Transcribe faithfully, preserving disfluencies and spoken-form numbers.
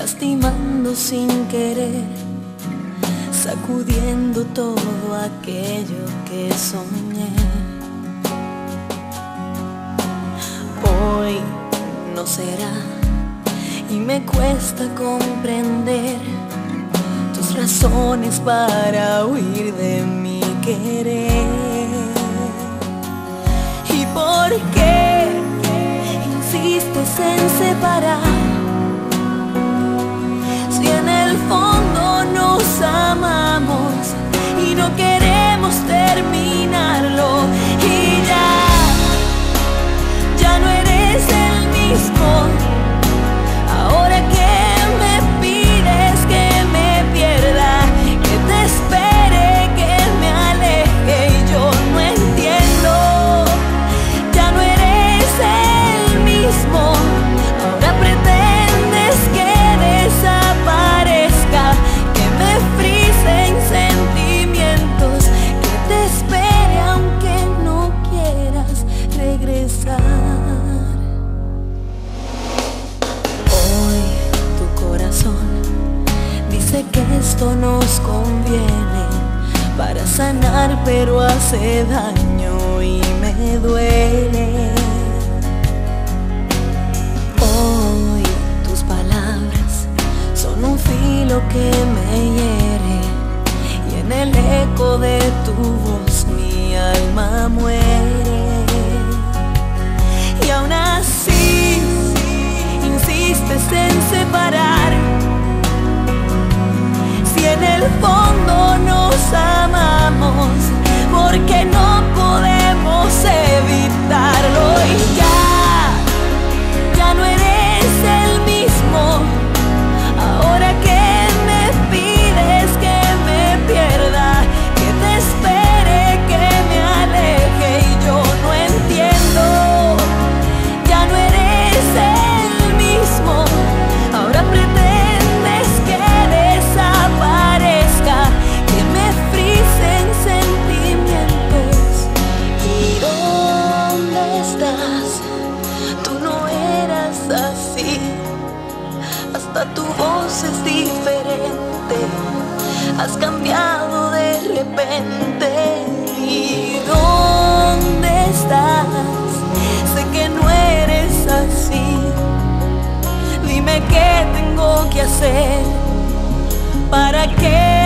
lastimando sin querer, sacudiendo todo aquello que soñé. Hoy no será y me cuesta comprender tus razones para huir de mi querer. ¿Y por qué insistes en separar si en el fondo nos amamos y no queremos terminarlo? Y ya, ya no eres el mismo. Ahora que me pides que me pierda, que te espere, que me aleje, y yo no entiendo. Ya no eres el mismo. Ahora pretendes que desaparezca, que me frise en sentimientos, que te espere aunque no quieras regresar. Dice que esto nos conviene para sanar, pero hace daño y me duele. Hoy tus palabras son un filo que me hiere, y en el eco de tu voz mi alma muere. Y aún así insistes en separar, si en el fondo nos amamos, porque no podemos evitarlo. Y ya, ya no eres el mismo. Ahora que me pides que me pierda, que te espere, que me aleje, y yo no entiendo. Ya no eres el mismo. Ahora pretendes que desaparezca, que me frise en sentimientos. ¿Y dónde estás? Tú no eras así. Hasta tu voz es diferente. Has cambiado de repente. ¿Y dónde estás? Sé que no eres así. Dime qué tengo que hacer para que